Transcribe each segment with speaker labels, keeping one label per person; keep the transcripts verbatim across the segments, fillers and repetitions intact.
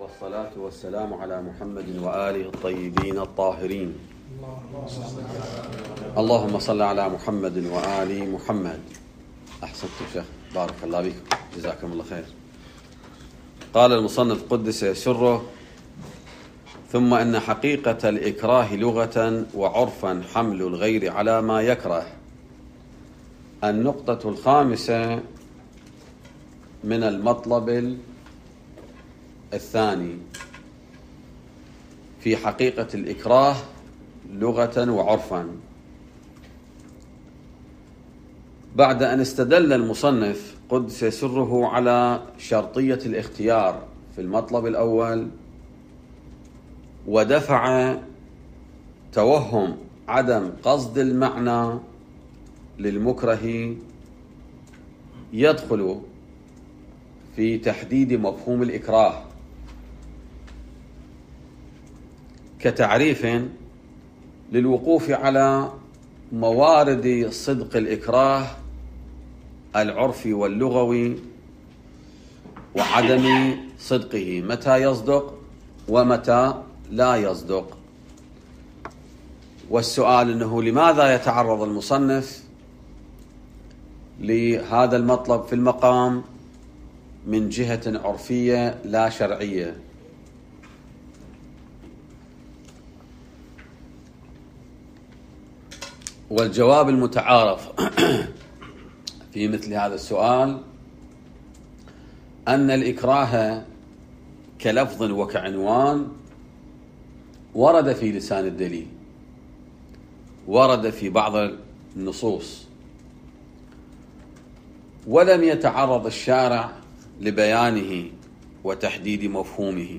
Speaker 1: والصلاة والسلام على محمد وآله الطيبين الطاهرين. اللهم صل على محمد وآل محمد. أحسنتم شيخ، بارك الله بكم، جزاكم الله خير. قال المصنف قدس سره: ثم إن حقيقة الإكراه لغة وعرفا حمل الغير على ما يكره. النقطة الخامسة من المطلب الثاني في حقيقة الإكراه لغة وعرفا. بعد أن استدل المصنف قدس سره على شرطية الاختيار في المطلب الأول، ودفع توهم عدم قصد المعنى للمكره، يدخل في تحديد مفهوم الإكراه كتعريف للوقوف على موارد صدق الإكراه العرفي واللغوي وعدم صدقه، متى يصدق ومتى لا يصدق. والسؤال أنه لماذا يتعرض المصنف لهذا المطلب في المقام من جهة عرفية لا شرعية؟ والجواب المتعارف في مثل هذا السؤال أن الإكراه كلفظ وكعنوان ورد في لسان الدليل، ورد في بعض النصوص، ولم يتعرض الشارع لبيانه وتحديد مفهومه.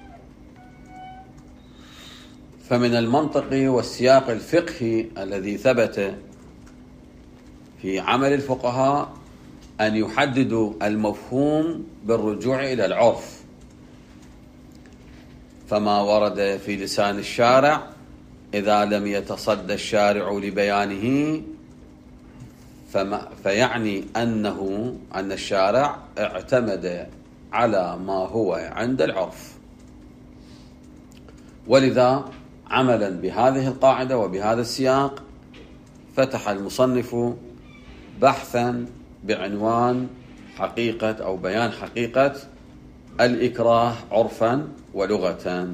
Speaker 1: فمن المنطق والسياق الفقهي الذي ثبت في عمل الفقهاء أن يحددوا المفهوم بالرجوع إلى العرف، فما ورد في لسان الشارع إذا لم يتصدى الشارع لبيانه فما فيعني أنه أن الشارع اعتمد على ما هو عند العرف. ولذا عملا بهذه القاعدة وبهذا السياق فتح المصنف بحثا بعنوان حقيقة أو بيان حقيقة الإكراه عرفا ولغة.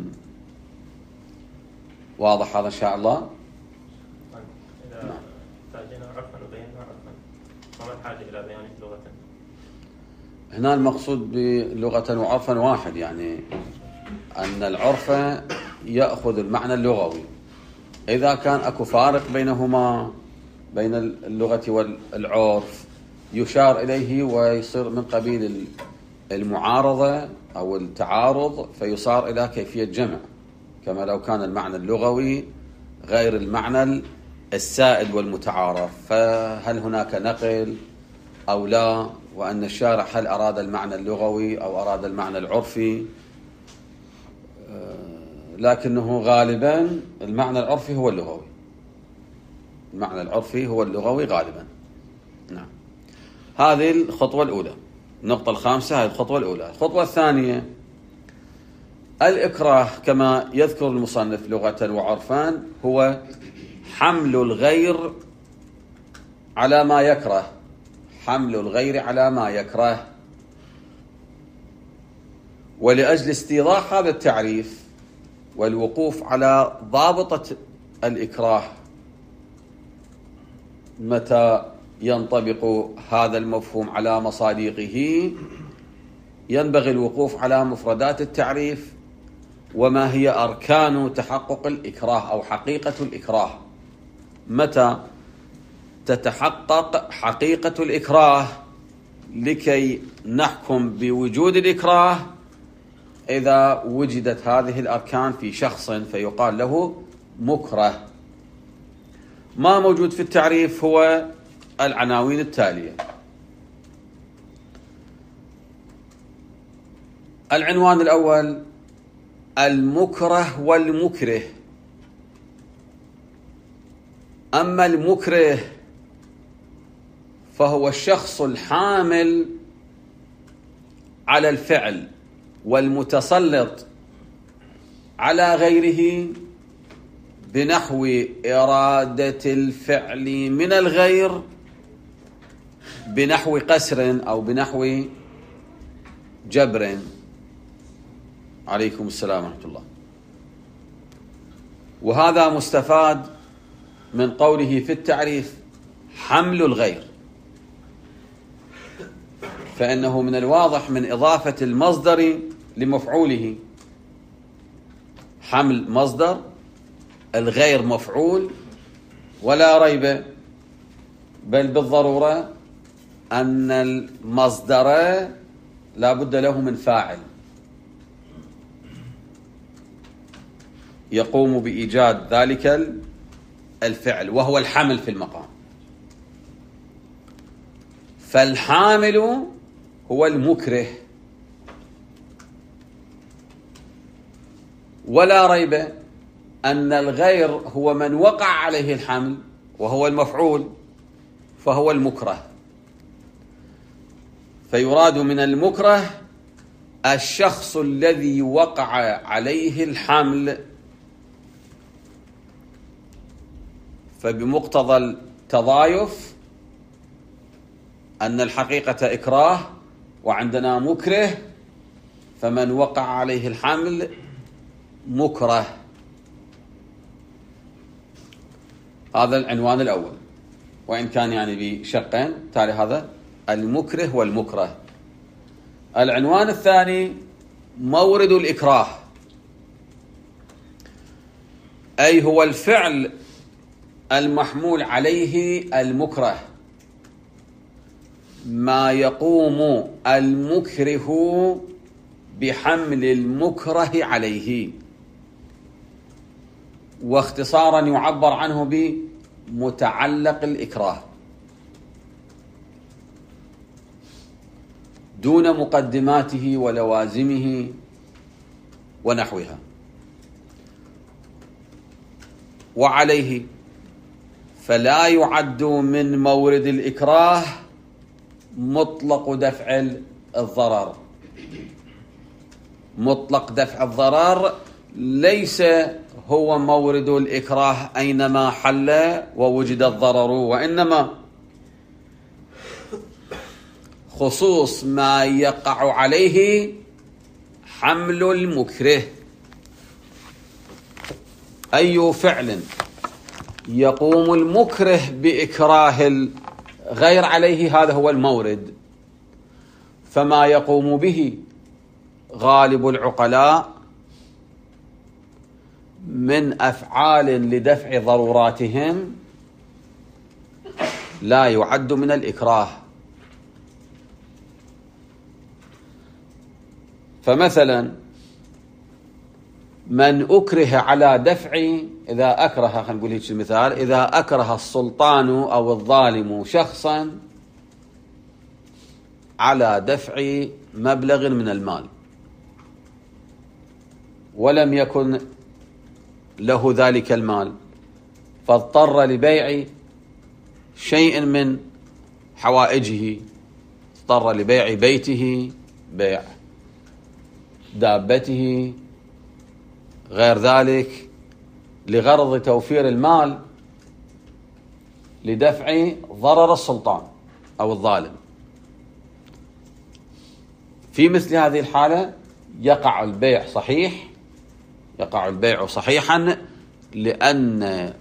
Speaker 1: واضح هذا إن شاء الله؟
Speaker 2: إذا احتاجنا عرفا وبينا عرفا، وما الحاجة إلى بيان لغة؟
Speaker 1: هنا المقصود بلغة وعرفا واحد، يعني أن العرف يأخذ المعنى اللغوي. إذا كان أكو فارق بينهما بين اللغة والعرف يشار إليه ويصير من قبيل المعارضة أو التعارض، فيصار إلى كيفية جمع، كما لو كان المعنى اللغوي غير المعنى السائد والمتعارف، فهل هناك نقل أو لا، وأن الشارع هل أراد المعنى اللغوي أو أراد المعنى العرفي. لكنه غالبا المعنى العرفي هو اللغوي، المعنى العرفي هو اللغوي غالبا. نعم، هذه الخطوة الأولى. النقطة الخامسة هذه الخطوة الأولى. الخطوة الثانية: الإكراه كما يذكر المصنف لغة وعرفان هو حمل الغير على ما يكره، حمل الغير على ما يكره. ولأجل استيضاح هذا التعريف والوقوف على ضابطة الإكراه، متى ينطبق هذا المفهوم على مصادقه، ينبغي الوقوف على مفردات التعريف وما هي أركان تحقق الإكراه أو حقيقة الإكراه. متى تتحقق حقيقة الإكراه لكي نحكم بوجود الإكراه؟ إذا وجدت هذه الأركان في شخص فيقال له مكره. ما موجود في التعريف هو العناوين التالية. العنوان الأول: المكره والمكره. أما المكره فهو الشخص الحامل على الفعل والمتسلط على غيره بنحو إرادة الفعل من الغير بنحو قسر أو بنحو جبر. عليكم السلام ورحمة الله. وهذا مستفاد من قوله في التعريف حمل الغير، فإنه من الواضح من إضافة المصدر لمفعوله، حمل مصدر الغير مفعول، ولا ريب بل بالضرورة أن المصدر لا بد له من فاعل يقوم بإيجاد ذلك الفعل وهو الحمل في المقام. فالحامل هو المكره، ولا ريب أن الغير هو من وقع عليه الحمل وهو المفعول، فهو المكره. فيراد من المكره الشخص الذي وقع عليه الحمل، فبمقتضى التضايف أن الحقيقة إكراه وعندنا مكره، فمن وقع عليه الحمل مكره. هذا العنوان الأول، وإن كان يعني بشقين، تالي هذا المكره والمكره. العنوان الثاني مورد الإكراه، أي هو الفعل المحمول عليه المكره، ما يقوم المكره بحمل المكره عليه، واختصارا يعبر عنه بمتعلق الإكراه دون مقدماته ولوازمه ونحوها. وعليه فلا يعد من مورد الإكراه مطلق دفع الضرر. مطلق دفع الضرر ليس هو مورد الإكراه أينما حل ووجد الضرر، وإنما خصوص ما يقع عليه حمل المكره. أي فعل يقوم المكره بإكراه الغير عليه هذا هو المورد. فما يقوم به غالب العقلاء من أفعال لدفع ضروراتهم لا يعد من الإكراه. فمثلا من أكره على دفع، إذا أكره، خلينا نقول هيك المثال، إذا أكره السلطان أو الظالم شخصا على دفع مبلغ من المال ولم يكن له ذلك المال، فاضطر لبيع شيء من حوائجه، اضطر لبيع بيته، بيع دابته، غير ذلك، لغرض توفير المال لدفع ضرر السلطان أو الظالم. في مثل هذه الحالة يقع البيع صحيح، يقع البيع صحيحا، لأن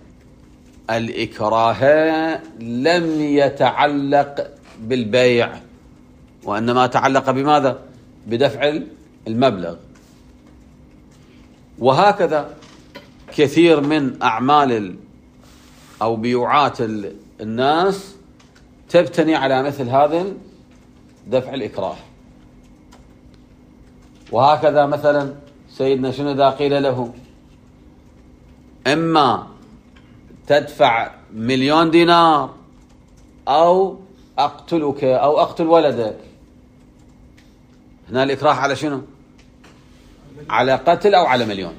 Speaker 1: الإكراه لم يتعلق بالبيع، وإنما تعلق بماذا؟ بدفع المبلغ. وهكذا كثير من أعمال أو بيوعات الناس تبتني على مثل هذا دفع الإكراه. وهكذا مثلا سيدنا شنو إذا قيل له إما تدفع مليون دينار أو أقتلك أو أقتل ولدك، هنا الإكراه على شنو؟ على قتل أو على مليون.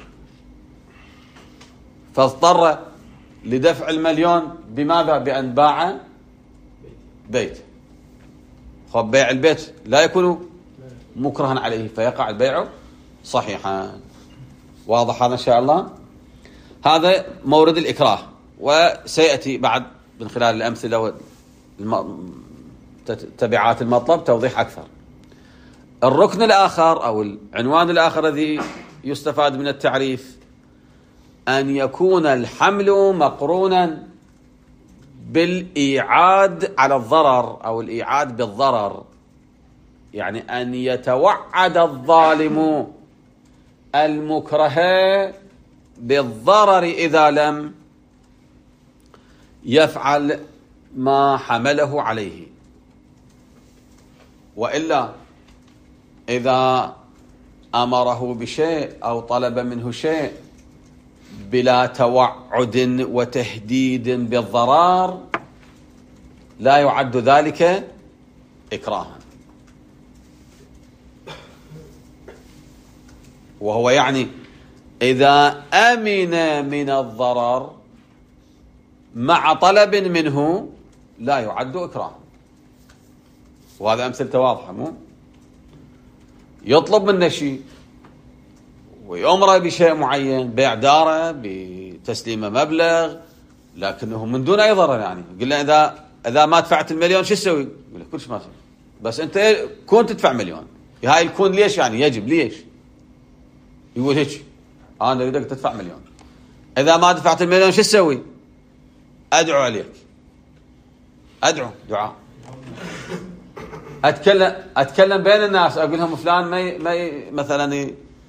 Speaker 1: فاضطر لدفع المليون بماذا؟ بأن باع بيت. خب بيع البيت لا يكون مكرها عليه فيقع البيع صحيحا. واضح هذا إن شاء الله؟ هذا مورد الإكراه، وسيأتي بعد من خلال الأمثلة وتبعات المطلب توضيح أكثر. الركن الآخر أو العنوان الآخر الذي يستفاد من التعريف أن يكون الحمل مقرونا بالإيعاد على الضرر أو الإيعاد بالضرر، يعني أن يتوعد الظالم المكره بالضرر إذا لم يفعل ما حمله عليه. وإلا إذا أمره بشيء أو طلب منه شيء بلا توعد وتهديد بالضرر لا يعد ذلك إكراها. وهو يعني إذا أمن من الضرر مع طلب منه لا يعد إكراها. وهذا أمثلة واضحة، مو يطلب منه شيء ويأمره بشيء معين، بيع داره بتسليم مبلغ، لكنه من دون أي ضرر. يعني يقول له إذا إذا ما دفعت المليون شو تسوي؟ يقول له كلش ما تسوي، بس أنت كون تدفع مليون. هاي الكون ليش يعني يجب؟ ليش يقول هيك؟ أنا أريدك تدفع مليون، إذا ما دفعت المليون شو تسوي؟ أدعو عليك، أدعو دعاء، أتكلم أتكلم بين الناس، أقول لهم فلان ما ما مثلا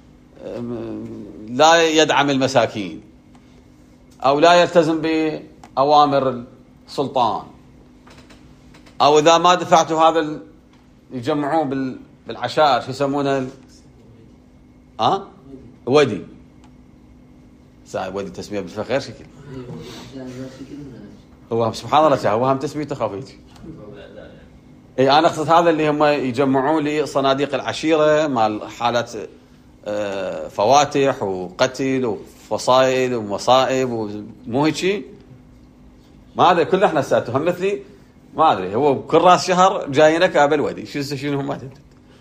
Speaker 1: لا يدعم المساكين أو لا يلتزم بأوامر السلطان، أو إذا ما دفعتوا هذا يجمعون بالعشائر شو يسمونه؟ أه؟ ودي. ساعة ودي تسمية بالفخير شكل. هو سبحان الله هو هم تسميته خفيف. اي انا اقصد هذا اللي هم يجمعون لي صناديق العشيره مال حالات فواتح وقتل وفصائل ومصائب ومو هيك شيء. ما ادري كل احنا ساتهم مثلي ما ادري، هو كل راس شهر جايينك ابل ودي شو شنو هم ما تدري.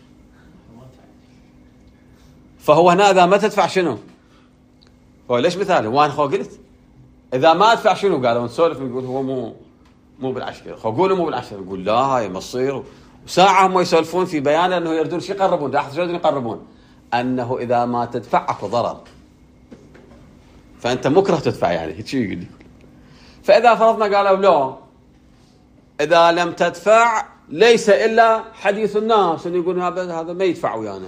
Speaker 1: فهو هنا اذا ما تدفع شنو؟ هو ليش مثال؟ وانا خو قلت اذا ما ادفع شنو؟ قالوا نسولف نقول هو مو مو بالعشرة، خو قولوا مو بالعشرة، يقول لا هاي مصير. وساعة هم يسولفون في بيان انه يردون شي يقربون، راح شو يردون يقربون؟ انه اذا ما تدفع اكو ضرر، فانت مكره تدفع، يعني هيك يقول لي. فاذا فرضنا قالوا لا اذا لم تدفع ليس الا حديث الناس انه يقول هذا هذا ما يدفع ويانا،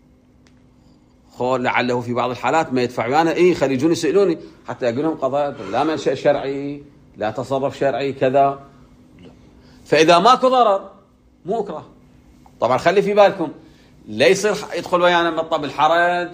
Speaker 1: خو لعله في بعض الحالات ما يدفع ويانا، اي خلي يجون يسالوني حتى اقول لهم قضايا لا منشأ شرعي لا تصرف شرعي كذا. فإذا ماكو ضرر مو إكراه. طبعا خلي في بالكم لا يصير يدخل ويانا مطلب الحرج،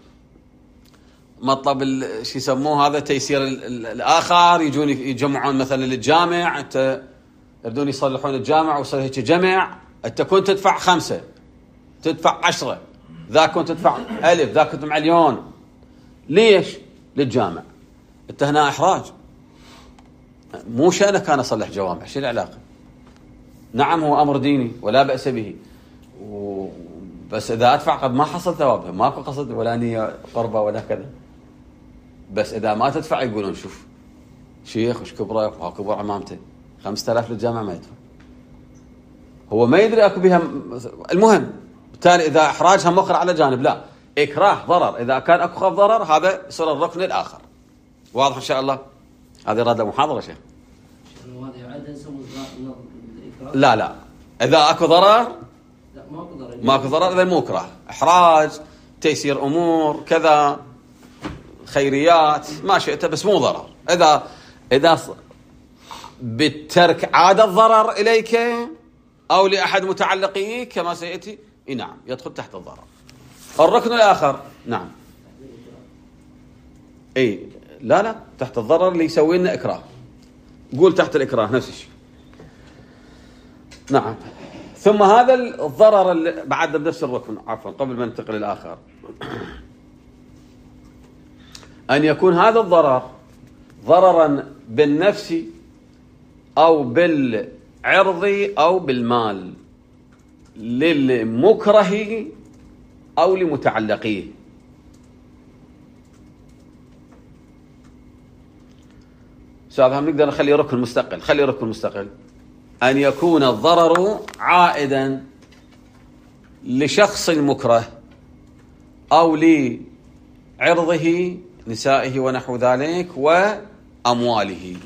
Speaker 1: مطلب شو يسموه هذا تيسير الآخر، يجون يجمعون مثلا للجامع، انت يردون يصلحون الجامع ويصير هيك جمع، انت كنت تدفع خمسة تدفع عشرة، ذاك كنت تدفع ألف، ذاك كنت مليون. ليش؟ للجامع. انت هنا إحراج، مو شأنك كان أصلح جوامع، شو العلاقة؟ نعم هو أمر ديني ولا بأس به، و... بس إذا أدفع قد ما حصل ثوابها، ماكو قصد ولا نية قربة ولا كذا. بس إذا ما تدفع يقولون شوف شيخ وش كبره وها كبر عمامته، خمسة آلاف للجامع ما يدفع، هو ما يدري أكو بها. المهم بالتالي إذا إحراجها مخر على جانب، لا إكراه ضرر، إذا كان أكو خف ضرر هذا يصير الركن الآخر. واضح إن شاء الله؟ هذه راد محاضرة شيخ. لا لا إذا أكو ضرر ماكو ضرر إذا مو إكراه، إحراج تيسير أمور كذا خيريات ما شئت، بس مو ضرر. إذا إذا بالترك عاد الضرر إليك أو لأحد متعلقيك كما سيأتي، نعم يدخل تحت الضرر. الركن الآخر نعم أي لا لا تحت الضرر اللي يسوي لنا إكراه، قول تحت الإكراه نفس الشيء. نعم. ثم هذا الضرر اللي بعد بنفس الركن، عفوا قبل ما ننتقل للآخر، أن يكون هذا الضرر ضررا بالنفس أو بالعرض أو بالمال. للمكره أو لمتعلقيه. أستاذ هم نقدر نخلي ركن مستقل. خلي ركن مستقل أن يكون الضرر عائدا لشخص المكره أو لعرضه نسائه ونحو ذلك وأمواله.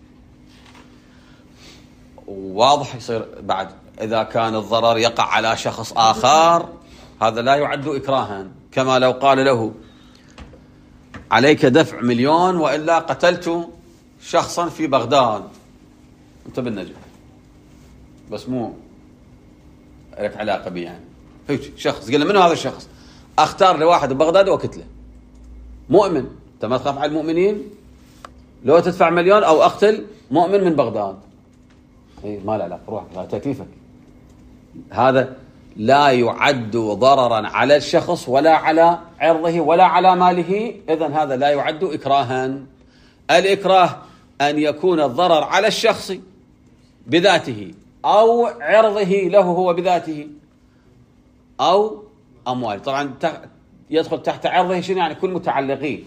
Speaker 1: واضح يصير بعد إذا كان الضرر يقع على شخص آخر هذا لا يعد إكراها، كما لو قال له عليك دفع مليون وإلا قتلت شخصا في بغداد، أنت بالنجم بس مو لك علاقة به، يعني هيك شخص قال له منو هذا الشخص؟ أختار لواحد ببغداد وأقتله، مؤمن، أنت ما تخاف على المؤمنين؟ لو تدفع مليون أو أقتل مؤمن من بغداد، إيه ما له علاقة، روح هذا تكليفك. هذا لا يعد ضررا على الشخص ولا على عرضه ولا على ماله، إذن هذا لا يعد إكراها. الإكراه أن يكون الضرر على الشخص بذاته أو عرضه له هو بذاته أو أمواله. طبعا يدخل تحت عرضه شنو؟ يعني كل متعلقين،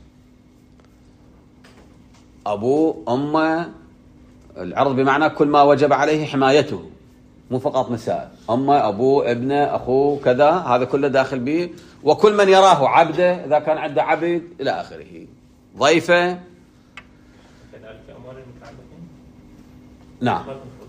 Speaker 1: أبوه أمه، العرض بمعنى كل ما وجب عليه حمايته، مو فقط نساء، أمه أبوه ابنه أخوه كذا، هذا كله داخل به، وكل من يراه عبده إذا كان عنده عبد إلى آخره، ضيفه.
Speaker 2: كذلك أموال المتعلقين؟
Speaker 1: نعم،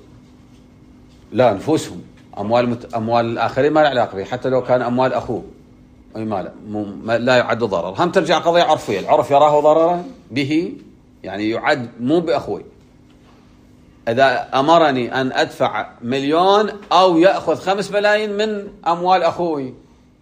Speaker 1: لا نفوسهم، أموال مت... أموال الآخرين ما له علاقة به، حتى لو كان أموال أخوه أي ما لا, م... لا يعد ضرر. هم ترجع قضية عرفية، العرف يراه ضررا به، يعني يعد مو بأخوي. إذا أمرني أن أدفع مليون أو يأخذ خمس ملايين من أموال أخوي،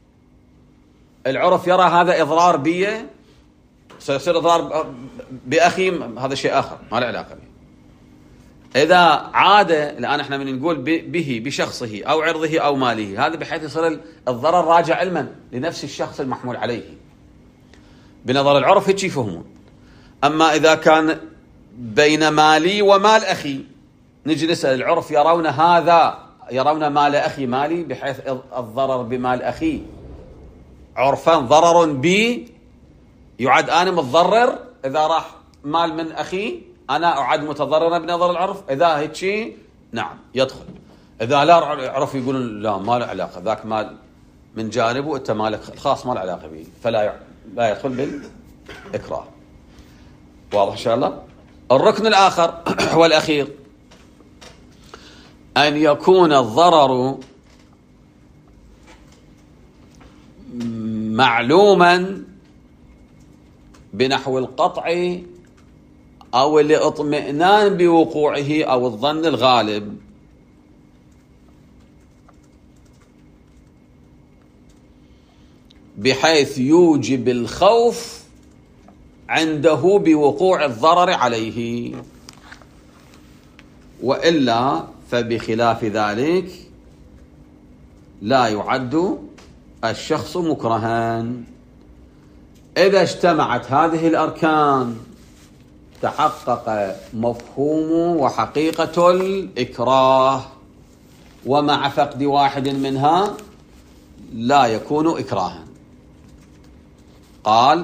Speaker 1: العرف يرى هذا إضرار بي، سيصير إضرار بأخي، هذا شيء آخر ما له علاقة به. إذا عاد الآن إحنا من نقول به بشخصه أو عرضه أو ماله، هذا بحيث يصير الضرر راجع علما لنفس الشخص المحمول عليه بنظر العرف، هيك يفهمون. أما إذا كان بين مالي ومال أخي، نجي نسأل العرف يرون هذا، يرون مال أخي مالي، بحيث الضرر بمال أخي عرفا ضرر بي، يعد أنا متضرر إذا راح مال من أخي، أنا أعد متضررا بنظر العرف. إذا هيك شيء نعم يدخل، إذا لا عرف يقولون لا ما له علاقة، ذاك مال من جانبه أنت مالك الخاص ما له علاقة به، فلا لا يدخل بالإكراه. واضح إن شاء الله. الركن الآخر والأخير أن يكون الضرر معلوما بنحو القطع أو الاطمئنان بوقوعه أو الظن الغالب، بحيث يوجب الخوف عنده بوقوع الضرر عليه، وإلا فبخلاف ذلك لا يعد الشخص مكرها. إذا اجتمعت هذه الأركان تحقق مفهوم وحقيقة الإكراه، ومع فقد واحد منها لا يكون إكراها. قال: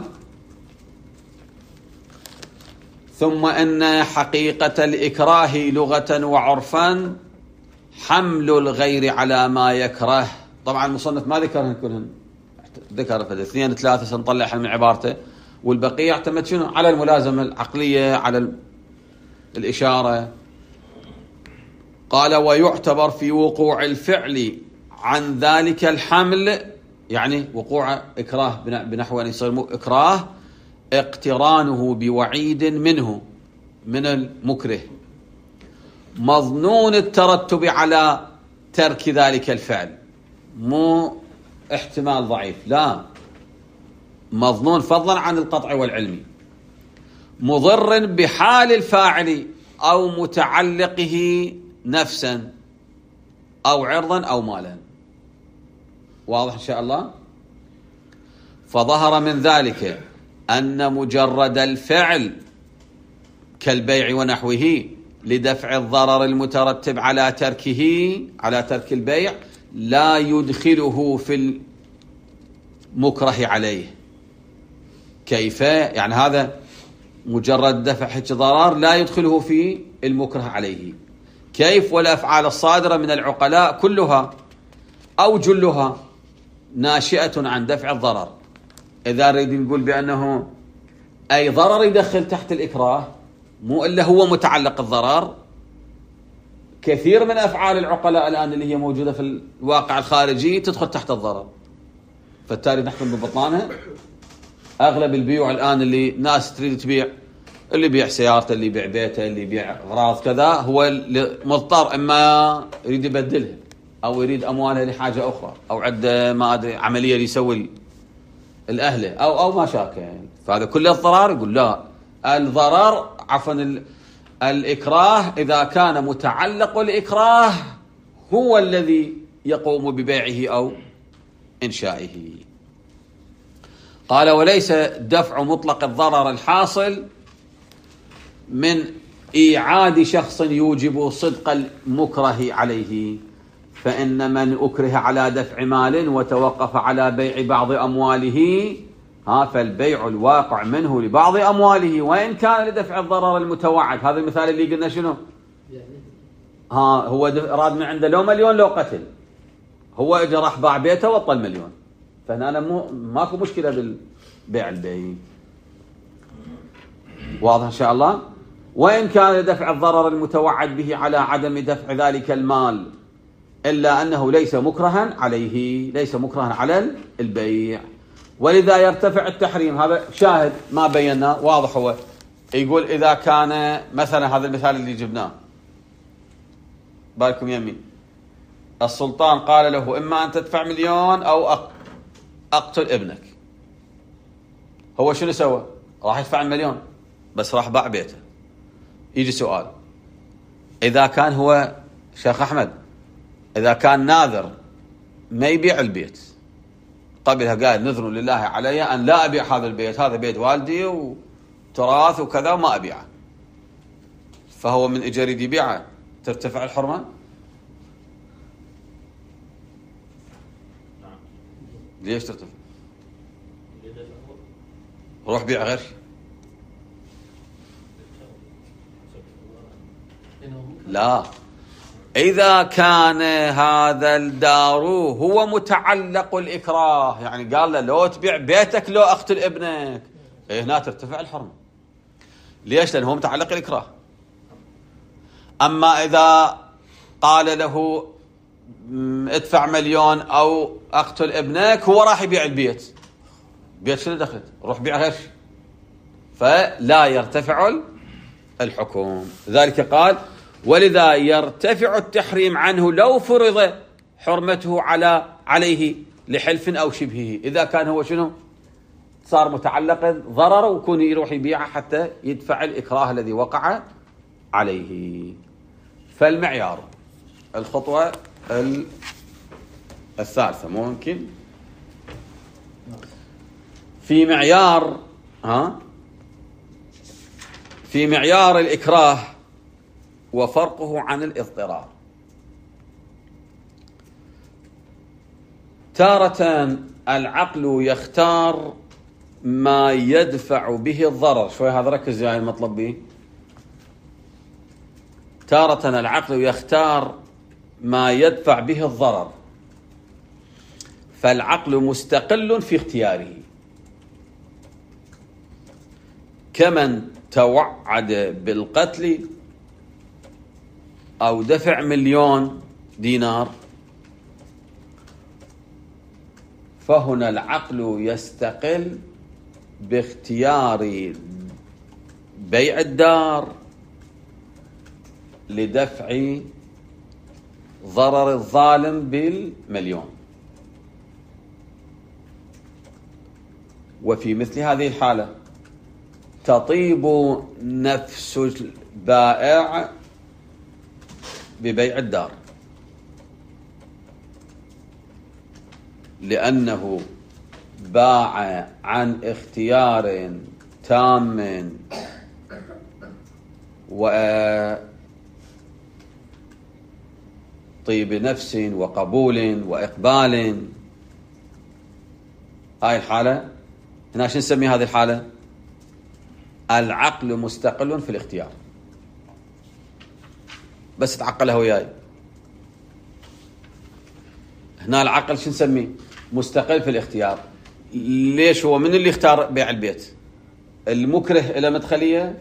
Speaker 1: ثم إن حقيقة الإكراه لغة وعرفا حمل الغير على ما يكره. طبعا المصنف ما ذكرهن كلهن، ذكر في اثنين ثلاثة سنطلعها من عبارته، والبقية يعتمد شنو؟ على الملازمة العقلية، على الإشارة. قال: ويعتبر في وقوع الفعل عن ذلك الحمل، يعني وقوع إكراه بنحو أن يصير إكراه، اقترانه بوعيد منه من المكره، مظنون الترتب على ترك ذلك الفعل، مو احتمال ضعيف، لا، مظنون فضلا عن القطع والعلم، مضر بحال الفاعل أو متعلقه نفسا أو عرضا أو مالا. واضح إن شاء الله. فظهر من ذلك أن مجرد الفعل كالبيع ونحوه لدفع الضرر المترتب على تركه على ترك البيع لا يدخله في المكره عليه. كيف؟ يعني هذا مجرد دفع حج ضرر لا يدخله في المكره عليه. كيف؟ والأفعال الصادرة من العقلاء كلها أو جلها ناشئة عن دفع الضرر. إذا نريد نقول بأنه أي ضرر يدخل تحت الإكراه، مو إلا هو متعلق الضرر. كثير من أفعال العقلاء الآن اللي هي موجودة في الواقع الخارجي تدخل تحت الضرر، فالتالي نحكم ببطلانها. أغلب البيوع الآن اللي ناس تريد تبيع، اللي يبيع سيارته، اللي يبيع بيته، اللي يبيع أغراض كذا، هو مضطر إما يريد يبدلها أو يريد أموالها لحاجة أخرى، أو عنده ما أدري عملية يسوي الأهله أو أو ما شاكل يعني. فهذا كله الضرر. يقول لا، الضرر عفوا الإكراه إذا كان متعلق الإكراه هو الذي يقوم ببيعه أو إنشائه. قال وليس دفع مطلق الضرر الحاصل من إيعاد شخص يوجب صدق المكره عليه، فإن من أكره على دفع مال وتوقف على بيع بعض أمواله ها فالبيع الواقع منه لبعض أمواله وإن كان لدفع الضرر المتوعد. هذا المثال اللي قلنا شنو؟ ها هو راد من عنده لو مليون لو قتل، هو اجى راح باع بيته وطل مليون، فهنا أنا مو ماكو مشكلة بالبيع البيعي. واضح إن شاء الله؟ وإن كان لدفع الضرر المتوعد به على عدم دفع ذلك المال، إلا أنه ليس مكرها عليه، ليس مكرها على البيع، ولذا يرتفع التحريم. هذا شاهد ما بينا واضح. هو يقول إذا كان مثلا هذا المثال اللي جبناه بالكم يمين، السلطان قال له إما أن تدفع مليون أو أقتل ابنك. هو شنو سوى؟ راح يدفع المليون بس راح باع بيته. يجي سؤال، إذا كان هو شيخ أحمد إذا كان ناذر ما يبيع البيت، قبلها قال نذر لله علي أن لا أبيع هذا البيت، هذا بيت والدي وتراث وكذا وما أبيعه، فهو من إجا يريد يبيعه، ترتفع الحرمة؟ ليش ترتفع؟ روح بيع غير. لا، إذا كان هذا الدار هو متعلق الإكراه، يعني قال له لو تبيع بيتك لو أقتل ابنك، هنا ترتفع الحرمة. ليش؟ لأنه هو متعلق الإكراه. أما إذا قال له ادفع مليون أو أقتل ابنك، هو راح يبيع البيت، بيت شنو دخلت؟ روح بيع غير، فلا يرتفع الحكم. ذلك قال ولذا يرتفع التحريم عنه لو فرض حرمته على عليه لحلف أو شبهه. إذا كان هو شنو صار متعلق ضرر ويكون يروح يبيعه حتى يدفع الإكراه الذي وقع عليه. فالمعيار الخطوة الثالثة ممكن في معيار ها في معيار الإكراه وفرقه عن الاضطرار. تارة العقل يختار ما يدفع به الضرر. شوي هذا ركز يا المطلب به. تارة العقل يختار ما يدفع به الضرر، فالعقل مستقل في اختياره، كمن توعد بالقتل أو دفع مليون دينار، فهنا العقل يستقل باختيار بيع الدار لدفع ضرر الظالم بالمليون. وفي مثل هذه الحالة تطيب نفس البائع ببيع الدار، لأنه باع عن اختيار تام طيب نفس وقبول وإقبال. هاي الحالة هنا شو نسمي هذه الحالة؟ العقل مستقل في الاختيار. بس تعقلها وياي. هنا العقل شو نسميه؟ مستقل في الاختيار. ليش؟ هو من اللي اختار بيع البيت؟ المكره إلى مدخلية؟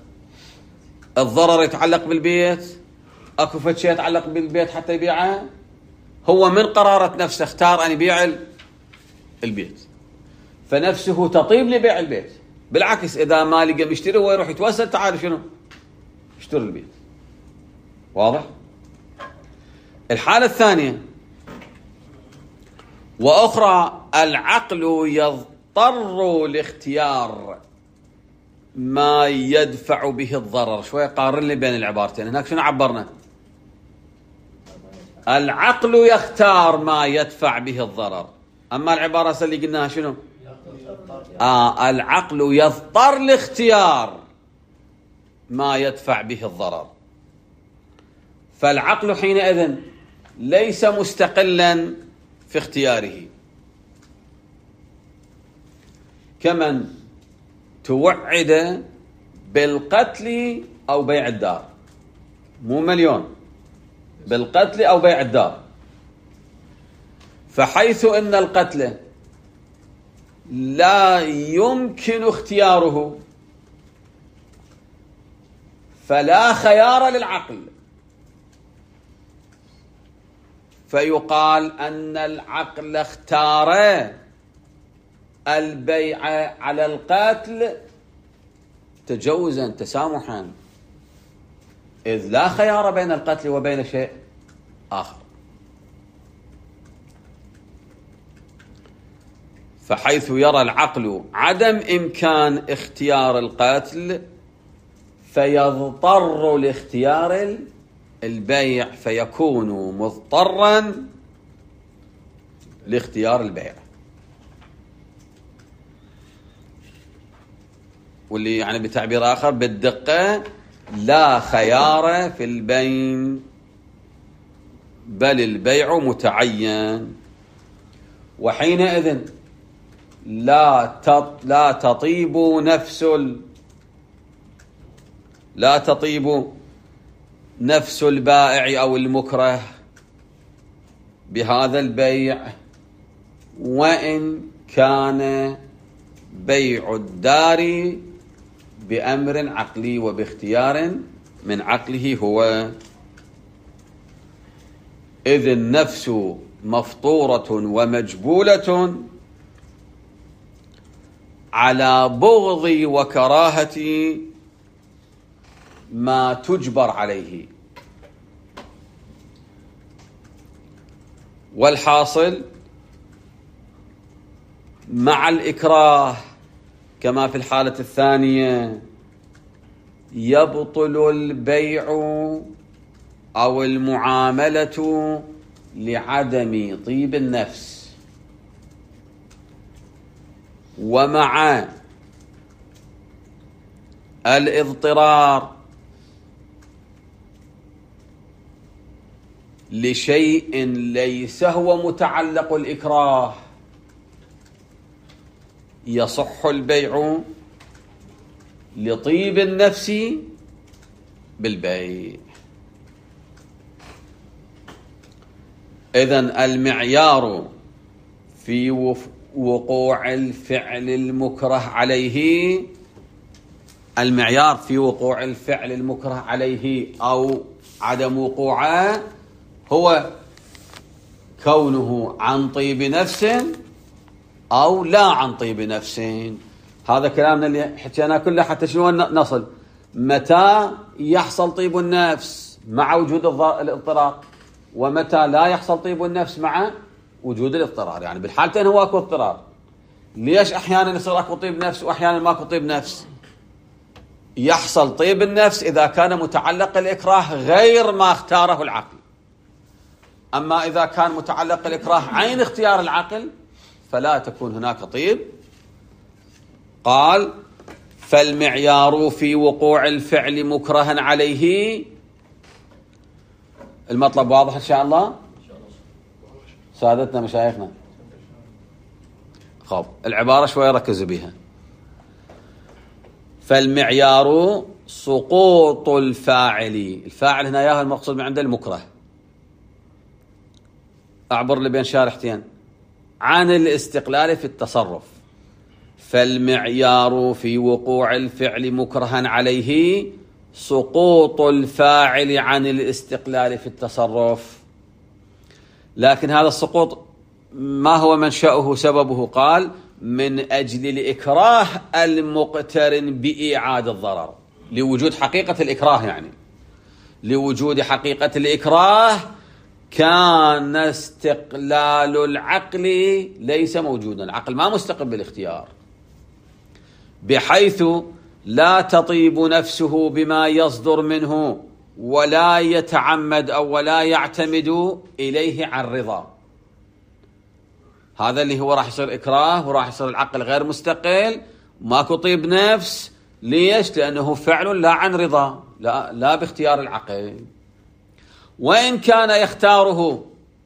Speaker 1: الضرر يتعلق بالبيت؟ اكو فد شيء يتعلق بالبيت حتى يبيعه؟ هو من قرارة نفسه اختار ان يبيع البيت، فنفسه تطيب لبيع البيت. بالعكس اذا ما لقى مشتري هو يروح يتوسل، تعال شنو اشتري البيت. واضح؟ الحالة الثانية واخرى، العقل يضطر لاختيار ما يدفع به الضرر. شوية قارن لي بين العبارتين. هناك شنو عبرنا؟ العقل يختار ما يدفع به الضرر. أما العبارة اللي قلناها شنو؟ آه العقل يضطر لاختيار ما يدفع به الضرر. فالعقل حينئذ ليس مستقلا في اختياره، كمن توعد بالقتل أو بيع الدار. مو مليون، بالقتل أو بيع الدار. فحيث أن القتل لا يمكن اختياره فلا خيار للعقل، فيقال أن العقل اختار البيع على القتل تجوزا تسامحا، إذ لا خيار بين القتل وبين شيء آخر. فحيث يرى العقل عدم إمكان اختيار القتل فيضطر لاختيار البيع، فيكون مضطرا لاختيار البيع. واللي يعني بتعبير آخر بالدقة، لا خيار في البين بل البيع متعين. وحينئذ لا لا تطيب نفس لا تطيب نفس البائع أو المكره بهذا البيع، وإن كان بيع الدار بأمر عقلي وباختيار من عقله هو، إذ النفس مفطورة ومجبولة على بغض وكراهة ما تجبر عليه. والحاصل مع الإكراه كما في الحالة الثانية يبطل البيع أو المعاملة لعدم طيب النفس، ومع الاضطرار لشيء ليس هو متعلق الإكراه يصح البيع لطيب النفس بالبيع. إذن المعيار في وقوع الفعل المكره عليه المعيار في وقوع الفعل المكره عليه أو عدم وقوعه هو كونه عن طيب نفس أو لا عن طيب نفس. هذا كلامنا اللي حكينا كله حتى شنو نصل متى يحصل طيب النفس مع وجود الاضطرار، ومتى لا يحصل طيب النفس مع وجود الاضطرار. يعني بالحالتين هو اكو اضطرار. ليش احيانا يصير اكو طيب نفس واحيانا ماكو طيب نفس؟ يحصل طيب النفس اذا كان متعلق الاكراه غير ما اختاره العقل، اما اذا كان متعلق الاكراه عين اختيار العقل فلا تكون هناك طيب. قال فالمعيار في وقوع الفعل مكرها عليه المطلب واضح إن شاء الله سادتنا مشايخنا؟ خب العبارة شوية ركزوا بها. فالمعيار سقوط الفاعل، الفاعل هنا ياهو المقصود من عند المكره، أعبر لبين شارحتين، عن الاستقلال في التصرف. فالمعيار في وقوع الفعل مكرها عليه سقوط الفاعل عن الاستقلال في التصرف. لكن هذا السقوط ما هو منشأه سببه؟ قال من أجل الإكراه المقترن بإيعاد الضرر، لوجود حقيقة الإكراه، يعني لوجود حقيقة الإكراه كان استقلال العقل ليس موجودا، العقل ما مستقل بالاختيار، بحيث لا تطيب نفسه بما يصدر منه ولا يتعمد أو ولا يعتمد إليه عن رضا. هذا اللي هو راح يصير إكراه وراح يصير العقل غير مستقل، ماكو طيب نفس. ليش؟ لأنه فعل لا عن رضا، لا, لا باختيار العقل. وإن كان يختاره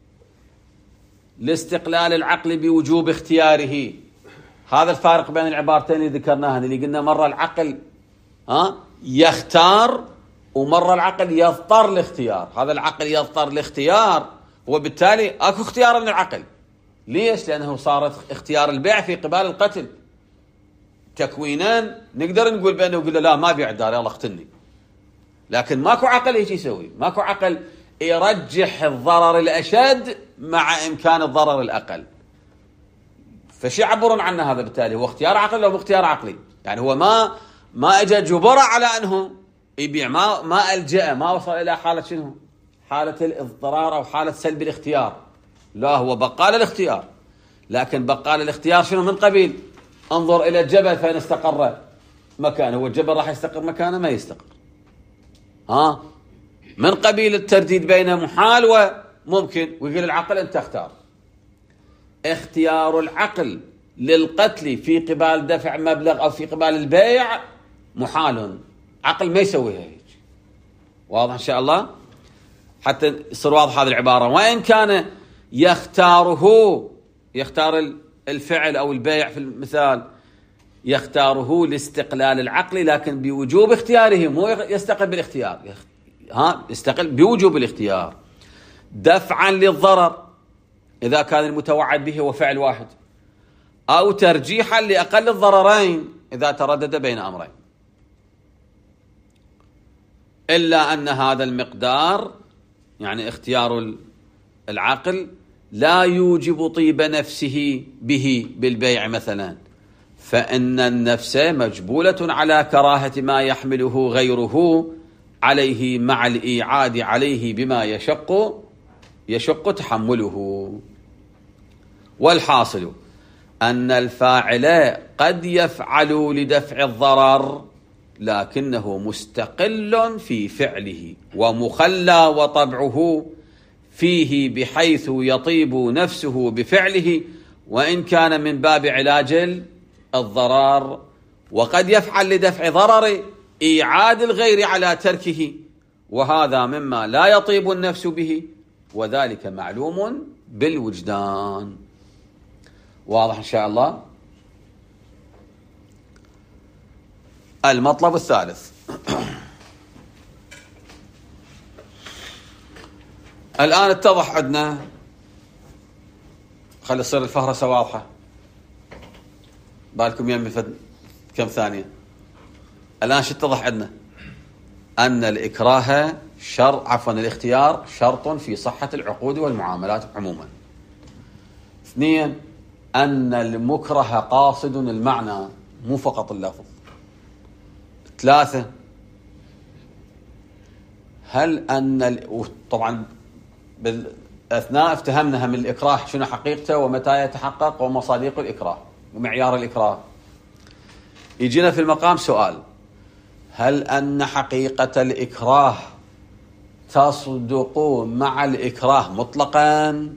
Speaker 1: لاستقلال العقل بوجوب اختياره. هذا الفارق بين العبارتين اللي ذكرناها، اللي قلنا مرة العقل ها يختار ومرة العقل يضطر لاختيار. هذا العقل يضطر لاختيار، وبالتالي اكو اختيار من العقل. ليش؟ لأنه صارت اختيار البيع في قبال القتل تكوينا، نقدر نقول بأنه يقول له لا ما بيع الدار يلا اقتلني، لكن ماكو عقل هيك يسوي، ماكو عقل يرجح الضرر الأشد مع إمكان الضرر الأقل. فشي يعبرون عنه هذا؟ بالتالي هو اختيار عقلي لو اختيار عقلي، يعني هو ما ما اجى جبر على انه يبيع، ما ما الجأ، ما وصل الى حاله شنو؟ حاله الاضطرار او حاله سلب الاختيار. لا، هو بقال الاختيار، لكن بقال الاختيار شنو؟ من قبيل انظر الى الجبل فإن استقر مكانه، والجبل راح يستقر مكانه؟ ما يستقر. ها من قبيل الترديد بين محال وممكن، ويقول العقل انت اختار. اختيار العقل للقتل في قبال دفع مبلغ او في قبال البيع محال، عقل ما يسويها هيك. واضح ان شاء الله؟ حتى يصير واضح هذه العبارة. وإن كان يختاره، يختار الفعل أو البيع في المثال، يختاره لاستقلال العقل لكن بوجوب اختياره، مو يستقل بالاختيار، ها يستقل بوجوب الاختيار. دفعا للضرر إذا كان المتوعد به هو فعل واحد، أو ترجيحا لأقل الضررين إذا تردد بين أمرين. إلا أن هذا المقدار، يعني اختيار العقل، لا يوجب طيب نفسه به بالبيع مثلا، فإن النفس مجبولة على كراهة ما يحمله غيره عليه مع الإيعاد عليه بما يشق يشق تحمله. والحاصل أن الفاعل قد يفعل لدفع الضرر لكنه مستقل في فعله ومخلى وطبعه فيه بحيث يطيب نفسه بفعله وإن كان من باب علاج الضرر، وقد يفعل لدفع ضرر إيعاد الغير على تركه، وهذا مما لا يطيب النفس به، وذلك معلوم بالوجدان. واضح إن شاء الله؟ المطلب الثالث. الآن اتضح عندنا، خلي تصير الفهرسة واضحة، بالكم يمي فد كم ثانية. الآن شو اتضح عندنا؟ أن الإكراه شرط، عفوا الاختيار شرط في صحة العقود والمعاملات عموما. اثنين، أن المكره قاصد المعنى مو فقط اللفظ. ثلاثة، هل أن ال... طبعا بالأثناء افتهمناها من الإكراه شنو حقيقته ومتى يتحقق ومصادق الإكراه ومعيار الإكراه. يجينا في المقام سؤال: هل أن حقيقة الإكراه تصدق مع الإكراه مطلقا،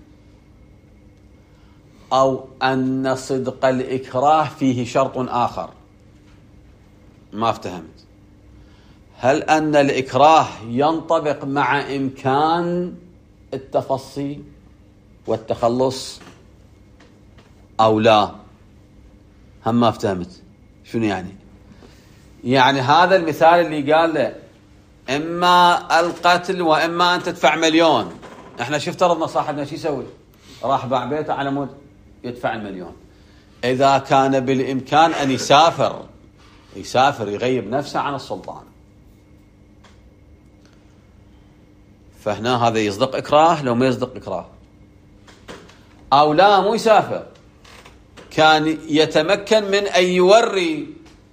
Speaker 1: أو أن صدق الإكراه فيه شرط آخر؟ ما افتهمت. هل أن الإكراه ينطبق مع إمكان التفصي والتخلص أو لا؟ هم ما افتهمت شنو يعني. يعني هذا المثال اللي قال له إما القتل وإما أن تدفع مليون، إحنا شو افترضنا صاحبنا شو يسوي؟ راح باع بيته على مود يدفع المليون. إذا كان بالإمكان أن يسافر يسافر يغيب نفسه عن السلطان، فهنا هذا يصدق إكراه لو ما يصدق إكراه. أو لا مو يسافر، كان يتمكن من أن يوري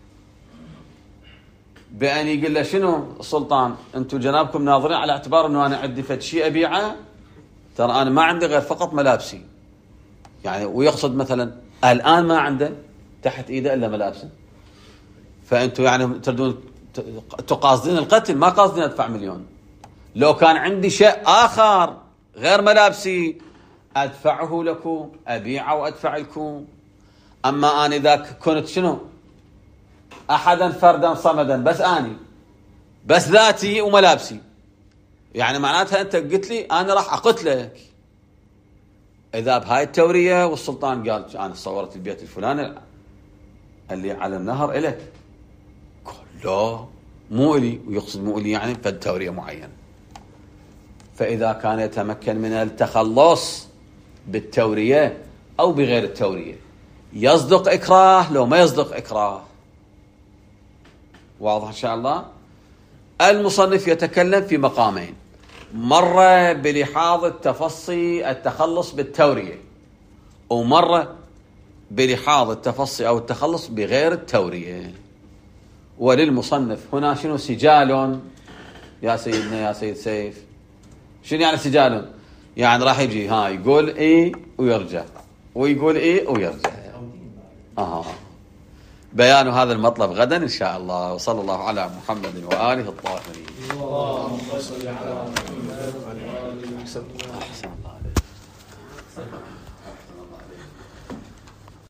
Speaker 1: بأن يقول له شنو السلطان، أنتم جنابكم ناظرين على اعتبار أنه أنا عندي فد شيء أبيعه، ترى أنا ما عندي غير فقط ملابسي. يعني ويقصد مثلا الآن ما عنده تحت إيده إلا ملابسه، فأنتم يعني تردون تقاصدين القتل، ما قاصدين أدفع مليون. لو كان عندي شيء آخر غير ملابسي أدفعه لكم، أبيعه وأدفع لكم. أما أنا إذا كنت شنو أحدا فردا صمدا، بس أني بس ذاتي وملابسي، يعني معناتها أنت قلت لي أنا راح أقتلك. إذا بهاي التورية والسلطان قال أنا صورت البيت الفلاني اللي على النهر إلك، كله مو إلي، ويقصد مو إلي يعني فالتورية معينة. فإذا كان يتمكن من التخلص بالتورية أو بغير التورية يصدق إكراه لو ما يصدق إكراه. واضح إن شاء الله. المصنف يتكلم في مقامين، مرة بلحاظ التفصي التخلص بالتورية، ومرة بلحاظ التفصي أو التخلص بغير التورية. وللمصنف هنا شنو سجال يا سيدنا يا سيد سيف؟ شنو يعني سجال؟ يعني راح يجي ها يقول إيه ويرجع ويقول إيه ويرجع. آه. بيان هذا المطلب غدا إن شاء الله. وصلى الله على محمد وآله الطاهرين. اللهم صل على محمد وآله. أحسن الله.